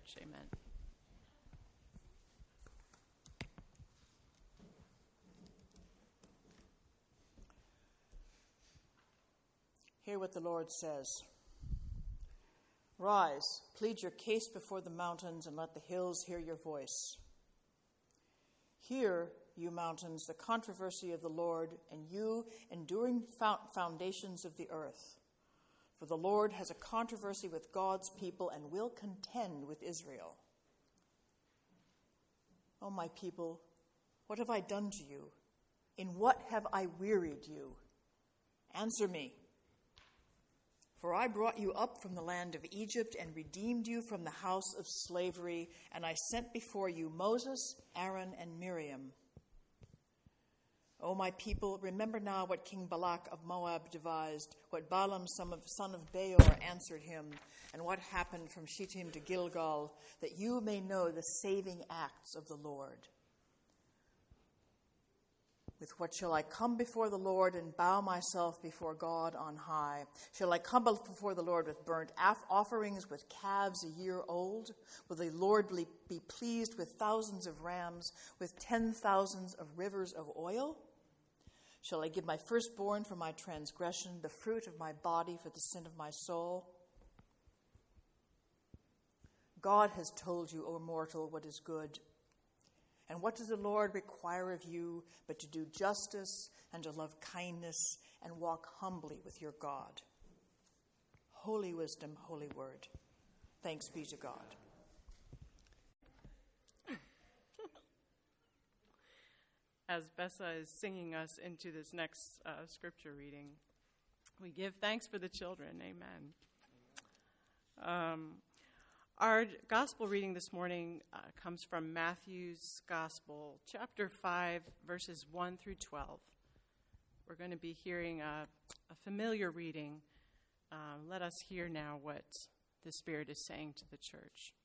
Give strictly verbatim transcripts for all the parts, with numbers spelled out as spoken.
church. Amen. Hear what the Lord says. Rise, plead your case before the mountains, and let the hills hear your voice. Hear, you mountains, the controversy of the Lord, and you enduring foundations of the earth. For the Lord has a controversy with God's people and will contend with Israel. O my people, what have I done to you? In what have I wearied you? Answer me. For I brought you up from the land of Egypt and redeemed you from the house of slavery, and I sent before you Moses, Aaron, and Miriam. O my people, remember now what King Balak of Moab devised, what Balaam son of, son of Beor answered him, and what happened from Shittim to Gilgal, that you may know the saving acts of the Lord. With what shall I come before the Lord and bow myself before God on high? Shall I come before the Lord with burnt offerings, with calves a year old? Will the Lord be pleased with thousands of rams, with ten thousands of rivers of oil? Shall I give my firstborn for my transgression, the fruit of my body for the sin of my soul? God has told you, O mortal, what is good. And what does the Lord require of you but to do justice and to love kindness and walk humbly with your God? Holy wisdom, holy word. Thanks be to God. As Bessa is singing us into this next uh, scripture reading, we give thanks for the children. Amen. Um, Our gospel reading this morning uh, comes from Matthew's Gospel, chapter five, verses one through twelve. We're going to be hearing a, a familiar reading. Uh, let us hear now what the Spirit is saying to the church.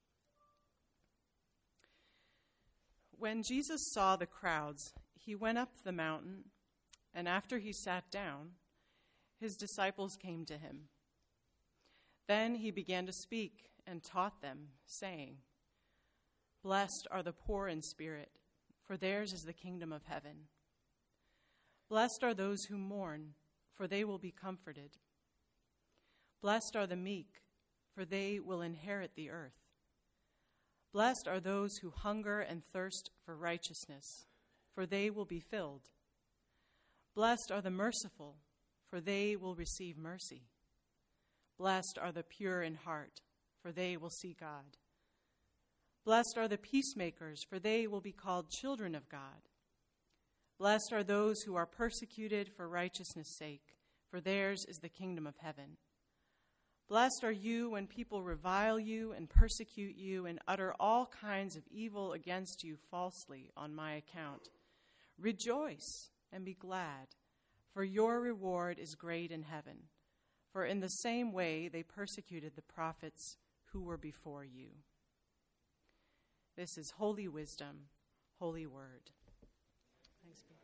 When Jesus saw the crowds, he went up the mountain, and after he sat down, his disciples came to him. Then he began to speak and taught them, saying, Blessed are the poor in spirit, for theirs is the kingdom of heaven. Blessed are those who mourn, for they will be comforted. Blessed are the meek, for they will inherit the earth. Blessed are those who hunger and thirst for righteousness, for they will be filled. Blessed are the merciful, for they will receive mercy. Blessed are the pure in heart, for they will see God. Blessed are the peacemakers, for they will be called children of God. Blessed are those who are persecuted for righteousness' sake, for theirs is the kingdom of heaven. Blessed are you when people revile you and persecute you and utter all kinds of evil against you falsely on my account. Rejoice and be glad, for your reward is great in heaven. For in the same way they persecuted the prophets who were before you. This is holy wisdom, holy word. Thanks be to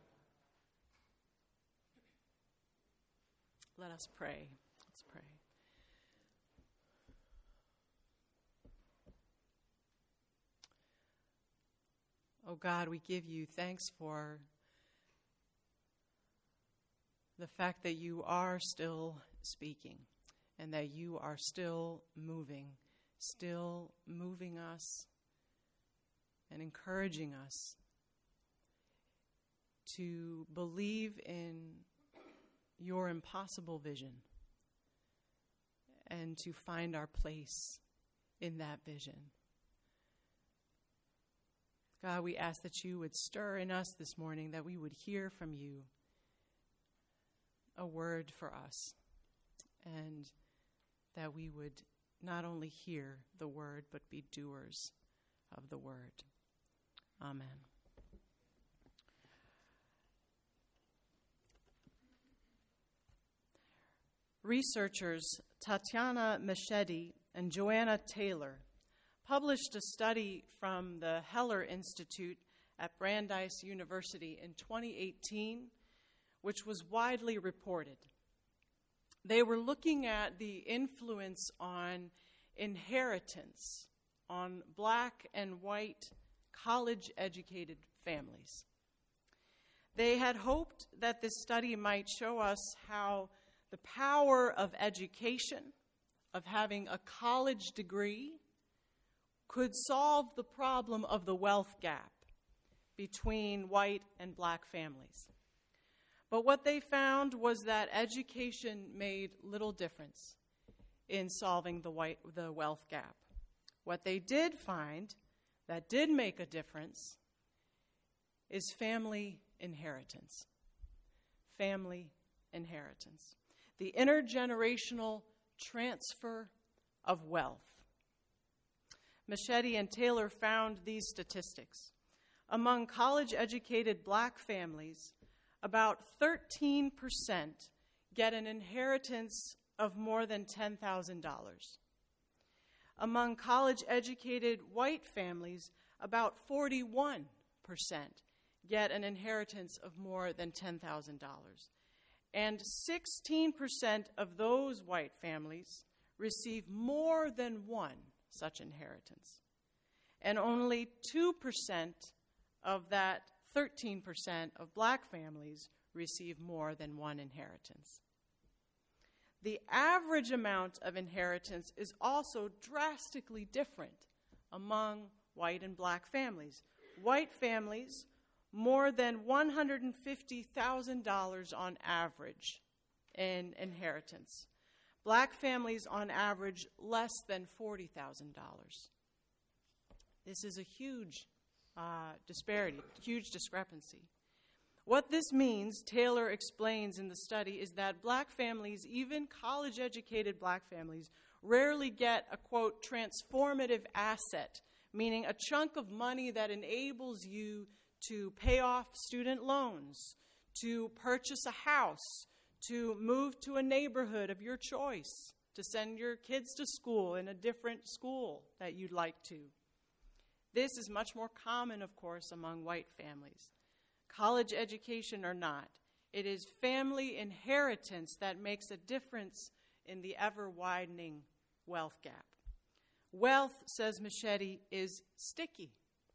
God. Let us pray. Let's pray. Oh God, we give you thanks for the fact that you are still speaking and that you are still moving, still moving us and encouraging us to believe in your impossible vision and to find our place in that vision. God, we ask that you would stir in us this morning, that we would hear from you a word for us, and that we would not only hear the word, but be doers of the word. Amen. Researchers Tatiana Machedi and Joanna Taylor published a study from the Heller Institute at Brandeis University in twenty eighteen, which was widely reported. They were looking at the influence on inheritance on black and white college-educated families. They had hoped that this study might show us how the power of education, of having a college degree, could solve the problem of the wealth gap between white and black families. But what they found was that education made little difference in solving the white, the wealth gap. What they did find that did make a difference is family inheritance. Family inheritance. The intergenerational transfer of wealth. Machete and Taylor found these statistics. Among college-educated black families, about thirteen percent get an inheritance of more than ten thousand dollars. Among college-educated white families, about forty-one percent get an inheritance of more than ten thousand dollars. And sixteen percent of those white families receive more than one such inheritance. And only two percent of that thirteen percent of black families receive more than one inheritance. The average amount of inheritance is also drastically different among white and black families. White families, more than one hundred fifty thousand dollars on average in inheritance. Black families, on average, less than forty thousand dollars. This is a huge uh, disparity, huge discrepancy. What this means, Taylor explains in the study, is that black families, even college-educated black families, rarely get a, quote, transformative asset, meaning a chunk of money that enables you to pay off student loans, to purchase a house, to move to a neighborhood of your choice, to send your kids to school in a different school that you'd like to. This is much more common, of course, among white families. College education or not, it is family inheritance that makes a difference in the ever-widening wealth gap. Wealth, says Machete, is sticky.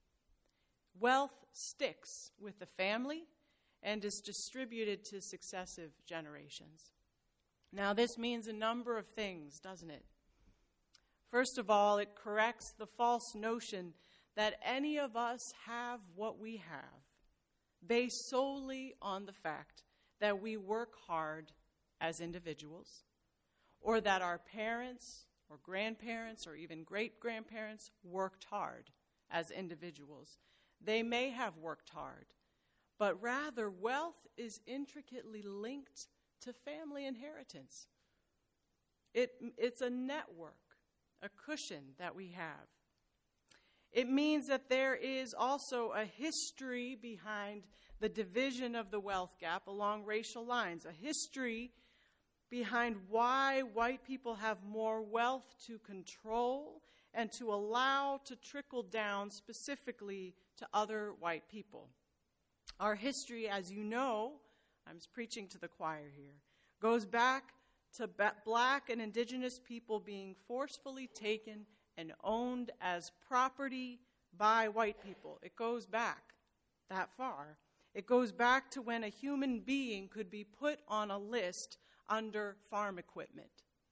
Wealth sticks with the family and is distributed to successive generations. Now, this means a number of things, doesn't it? First of all, it corrects the false notion that any of us have what we have, based solely on the fact that we work hard as individuals, or that our parents or grandparents or even great-grandparents worked hard as individuals. They may have worked hard, but rather wealth is intricately linked to family inheritance. It, it's a network, a cushion that we have. It means that there is also a history behind the division of the wealth gap along racial lines, a history behind why white people have more wealth to control and to allow to trickle down specifically to other white people. Our history, as you know, I'm preaching to the choir here, goes back to black and indigenous people being forcefully taken and owned as property by white people. It goes back that far. It goes back to when a human being could be put on a list under farm equipment.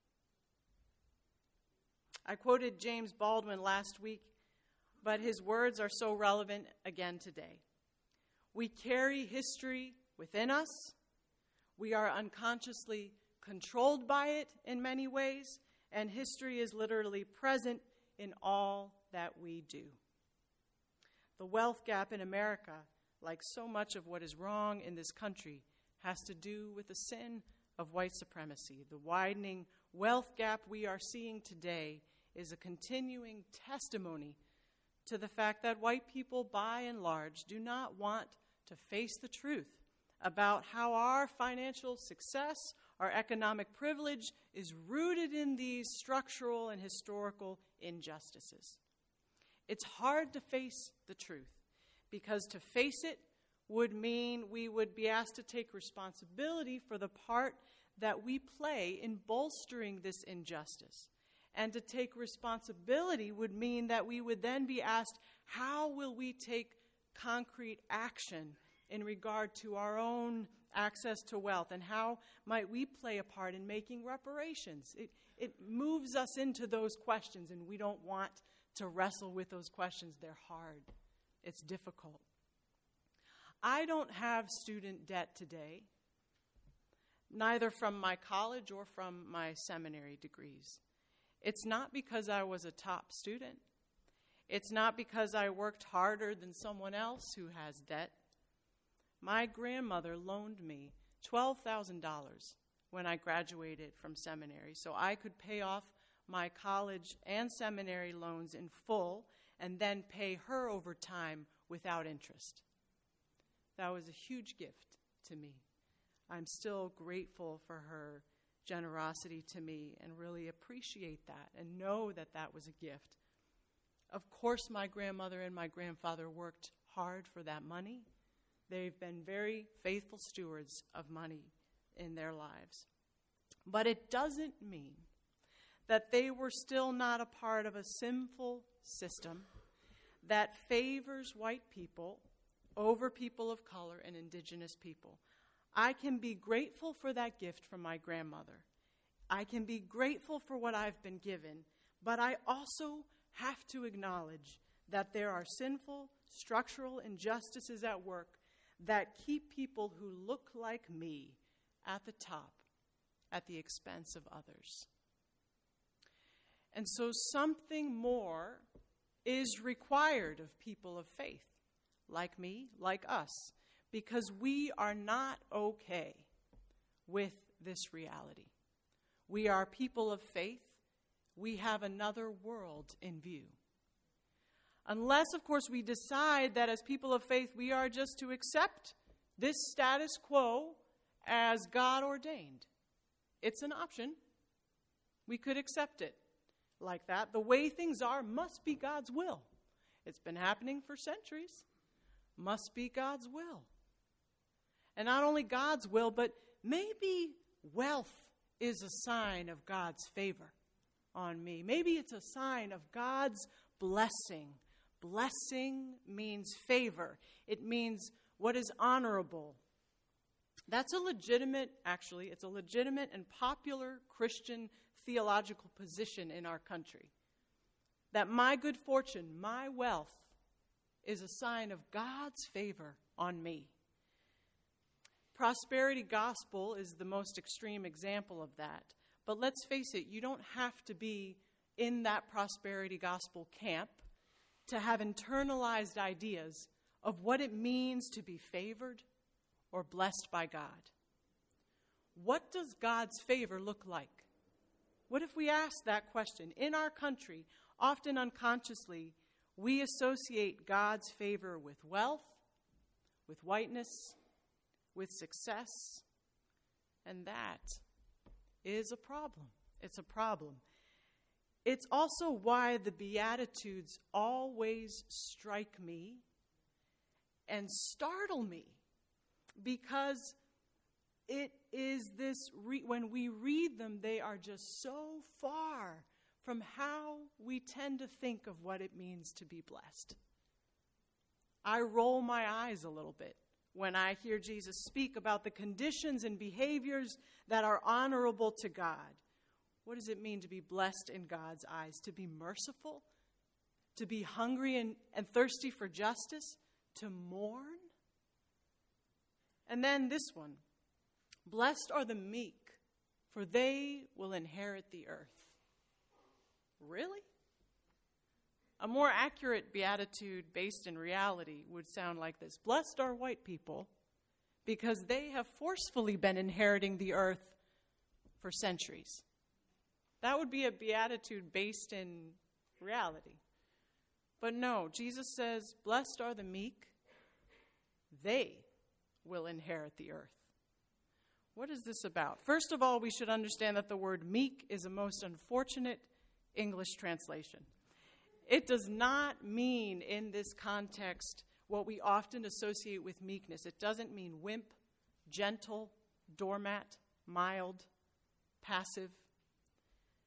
I quoted James Baldwin last week, but his words are so relevant again today. We carry history within us. We are unconsciously controlled by it in many ways, and history is literally present in all that we do. The wealth gap in America, like so much of what is wrong in this country, has to do with the sin of white supremacy. The widening wealth gap we are seeing today is a continuing testimony to the fact that white people, by and large, do not want to face the truth about how our financial success, our economic privilege, is rooted in these structural and historical injustices. It's hard to face the truth, because to face it would mean we would be asked to take responsibility for the part that we play in bolstering this injustice. And to take responsibility would mean that we would then be asked, how will we take concrete action in regard to our own access to wealth, and how might we play a part in making reparations? It, it moves us into those questions, and we don't want to wrestle with those questions. They're hard. It's difficult. I don't have student debt today, neither from my college or from my seminary degrees. It's not because I was a top student. It's not because I worked harder than someone else who has debt. My grandmother loaned me twelve thousand dollars when I graduated from seminary, so I could pay off my college and seminary loans in full and then pay her over time without interest. That was a huge gift to me. I'm still grateful for her generosity to me and really appreciate that and know that that was a gift. Of course, my grandmother and my grandfather worked hard for that money. They've been very faithful stewards of money in their lives. But it doesn't mean that they were still not a part of a sinful system that favors white people over people of color and indigenous people. I can be grateful for that gift from my grandmother. I can be grateful for what I've been given, but I also have to acknowledge that there are sinful, structural injustices at work that keep people who look like me at the top at the expense of others. And so something more is required of people of faith, like me, like us, because we are not okay with this reality. We are people of faith. We have another world in view. Unless, of course, we decide that as people of faith, we are just to accept this status quo as God ordained. It's an option. We could accept it like that. The way things are must be God's will. It's been happening for centuries. Must be God's will. And not only God's will, but maybe wealth is a sign of God's favor on me. Maybe it's a sign of God's blessing. Blessing means favor. It means what is honorable. That's a legitimate, actually, it's a legitimate and popular Christian theological position in our country. That my good fortune, my wealth, is a sign of God's favor on me. Prosperity gospel is the most extreme example of that. But let's face it, you don't have to be in that prosperity gospel camp to have internalized ideas of what it means to be favored or blessed by God. What does God's favor look like? What if we ask that question? In our country, often unconsciously, we associate God's favor with wealth, with whiteness, with success, and that is a problem. It's a problem. It's also why the Beatitudes always strike me and startle me, because it is this, re- when we read them, they are just so far from how we tend to think of what it means to be blessed. I roll my eyes a little bit when I hear Jesus speak about the conditions and behaviors that are honorable to God. What does it mean to be blessed in God's eyes? To be merciful? To be hungry and, and thirsty for justice? To mourn? And then this one. Blessed are the meek, for they will inherit the earth. Really? A more accurate beatitude based in reality would sound like this. Blessed are white people, because they have forcefully been inheriting the earth for centuries. That would be a beatitude based in reality. But no, Jesus says, blessed are the meek. They will inherit the earth. What is this about? First of all, we should understand that the word meek is a most unfortunate English translation. It does not mean in this context what we often associate with meekness. It doesn't mean wimp, gentle, doormat, mild, passive.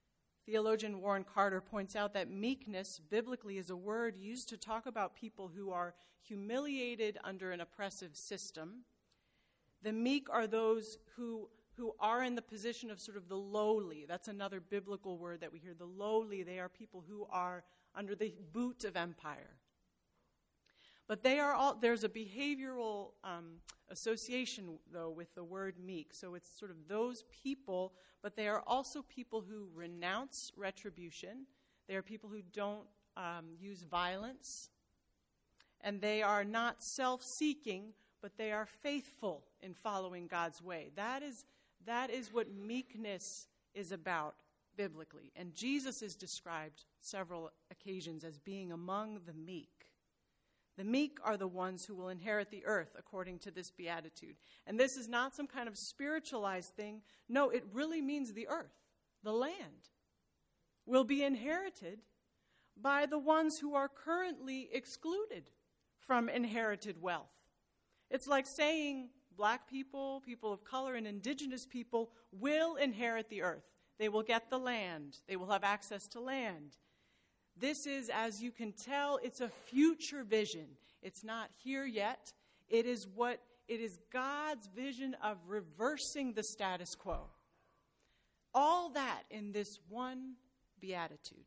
Theologian Warren Carter points out that meekness, biblically, is a word used to talk about people who are humiliated under an oppressive system. The meek are those who, who are in the position of sort of the lowly. That's another biblical word that we hear. The lowly, they are people who are under the boot of empire. But they are all, there's a behavioral um, association, though, with the word meek. So it's sort of those people, but they are also people who renounce retribution. They are people who don't um, use violence. And they are not self-seeking, but they are faithful in following God's way. That is, that is what meekness is about biblically. And Jesus is described several occasions as being among the meek. The meek are the ones who will inherit the earth, according to this beatitude. And this is not some kind of spiritualized thing. No, it really means the earth, the land, will be inherited by the ones who are currently excluded from inherited wealth. It's like saying black people, people of color, and indigenous people will inherit the earth. They will get the land. They will have access to land. This is, as you can tell, it's a future vision. It's not here yet. It is what it is God's vision of reversing the status quo. All that in this one beatitude.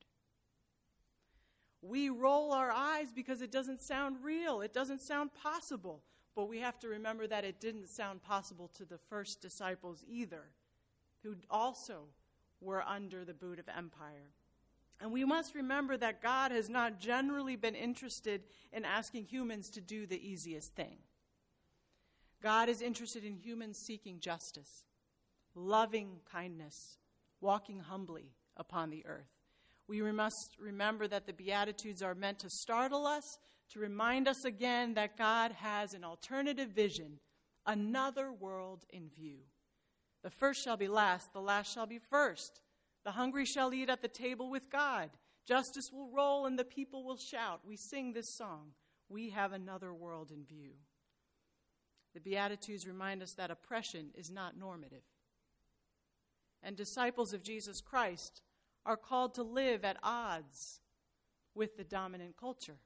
We roll our eyes because it doesn't sound real. It doesn't sound possible. But we have to remember that it didn't sound possible to the first disciples either, who also were under the boot of empire. And we must remember that God has not generally been interested in asking humans to do the easiest thing. God is interested in humans seeking justice, loving kindness, walking humbly upon the earth. We must remember that the Beatitudes are meant to startle us, to remind us again that God has an alternative vision, another world in view. The first shall be last, the last shall be first. The hungry shall eat at the table with God. Justice will roll and the people will shout. We sing this song. We have another world in view. The Beatitudes remind us that oppression is not normative. And disciples of Jesus Christ are called to live at odds with the dominant culture.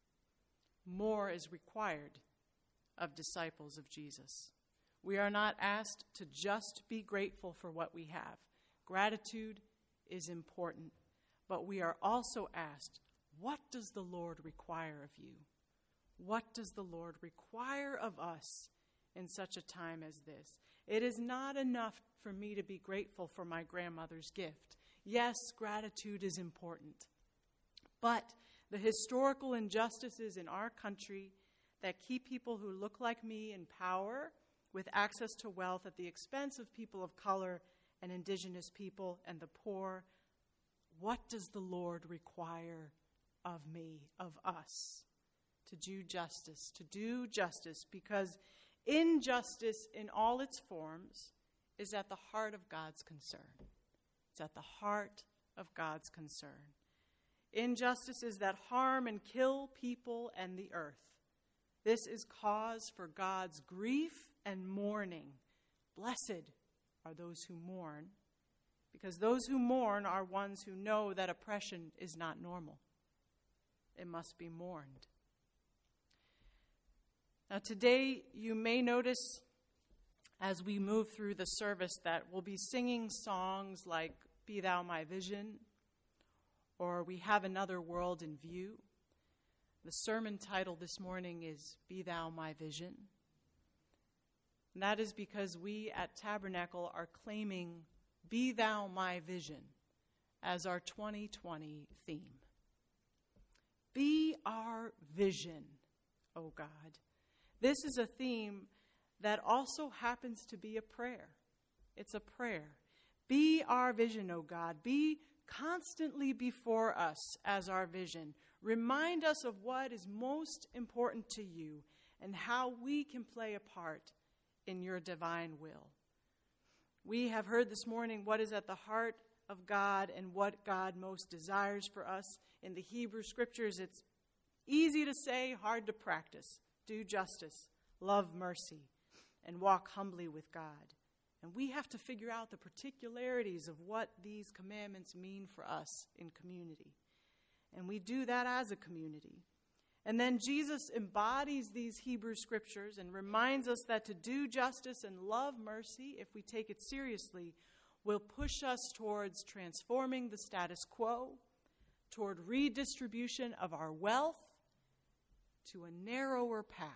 More is required of disciples of Jesus. We are not asked to just be grateful for what we have. Gratitude is important, but we are also asked, what does the Lord require of you? What does the Lord require of us in such a time as this? It is not enough for me to be grateful for my grandmother's gift. Yes, gratitude is important, but the historical injustices in our country that keep people who look like me in power with access to wealth at the expense of people of color and indigenous people and the poor, what does the Lord require of me, of us? To do justice, to do justice, because injustice in all its forms is at the heart of God's concern. It's at the heart of God's concern. Injustices that harm and kill people and the earth. This is cause for God's grief and mourning. Blessed are those who mourn, because those who mourn are ones who know that oppression is not normal. It must be mourned. Now today you may notice as we move through the service that we'll be singing songs like Be Thou My Vision, or We Have Another World in View. The sermon title this morning is Be Thou My Vision. And that is because we at Tabernacle are claiming Be Thou My Vision as our twenty twenty theme. Be our vision, O God. This is a theme that also happens to be a prayer. It's a prayer. Be our vision, O God. Be constantly before us as our vision. Remind us of what is most important to you and how we can play a part in your divine will. We have heard this morning what is at the heart of God and what God most desires for us. In the Hebrew Scriptures, it's easy to say, hard to practice. Do justice, love mercy, and walk humbly with God. And we have to figure out the particularities of what these commandments mean for us in community. And we do that as a community. And then Jesus embodies these Hebrew scriptures and reminds us that to do justice and love mercy, if we take it seriously, will push us towards transforming the status quo, toward redistribution of our wealth, to a narrower path.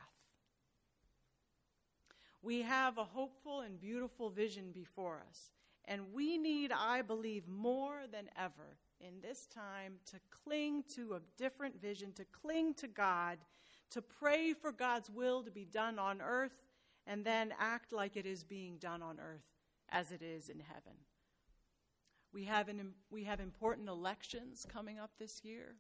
We have a hopeful and beautiful vision before us, and we need, I believe, more than ever in this time to cling to a different vision, to cling to God, to pray for God's will to be done on earth, and then act like it is being done on earth as it is in heaven. We have an, we have important elections coming up this year.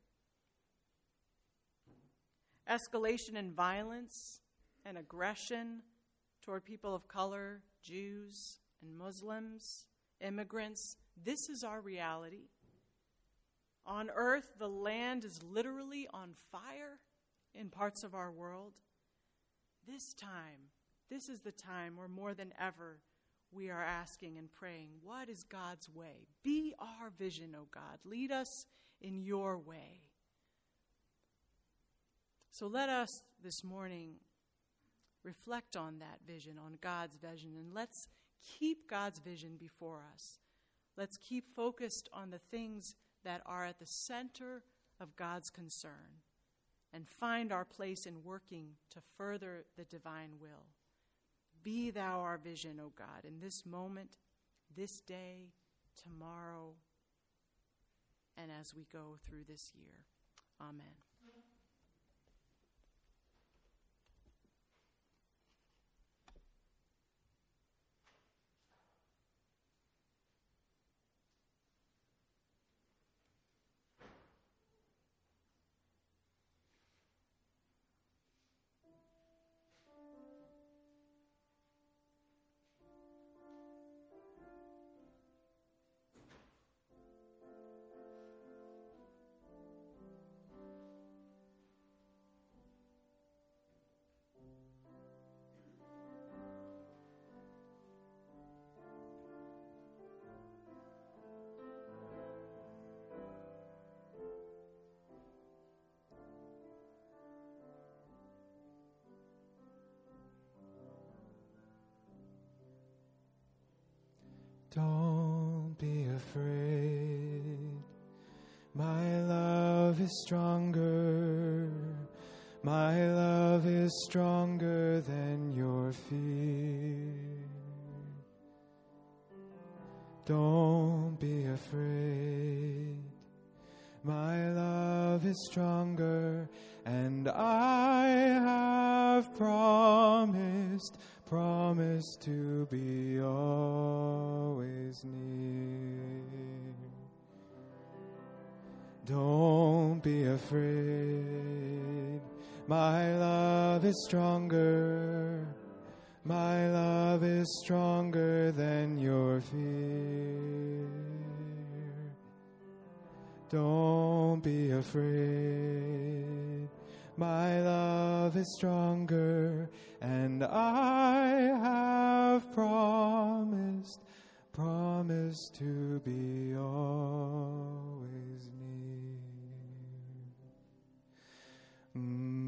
Escalation in violence and aggression toward people of color, Jews and Muslims, immigrants. This is our reality. On earth, the land is literally on fire in parts of our world. This time, this is the time where more than ever we are asking and praying, what is God's way? Be our vision, O God. Lead us in your way. So let us this morning reflect on that vision, on God's vision, and let's keep God's vision before us. Let's keep focused on the things that are at the center of God's concern and find our place in working to further the divine will. Be thou our vision, O God, in this moment, this day, tomorrow, and as we go through this year. Amen. Don't be afraid, my love is stronger, my love is stronger than your fear. Don't be afraid, my love is stronger, and I have promised Promise to be always near. Don't be afraid, my love is stronger, my love is stronger than your fear. Don't be afraid, my love is stronger, and I have promised, promised to be always near. Mm.